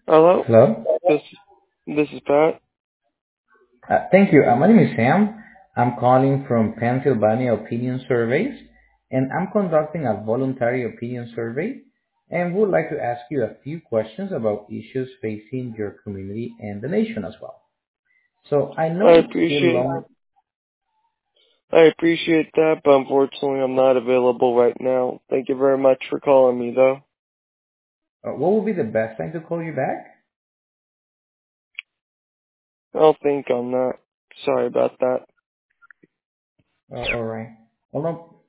Hello, Hello. this this is Pat. Thank you. My name is Sam. I'm calling from Pennsylvania Opinion Surveys, and I'm conducting a voluntary opinion survey and would like to ask you a few questions about issues facing your community and the nation as well. So I I know it's still appreciate long. I appreciate that, but unfortunately I'm not available right now. Thank you very much for calling me though. What would be the best time to call you back? I'll think on that. Sorry about that. All right. Well, no,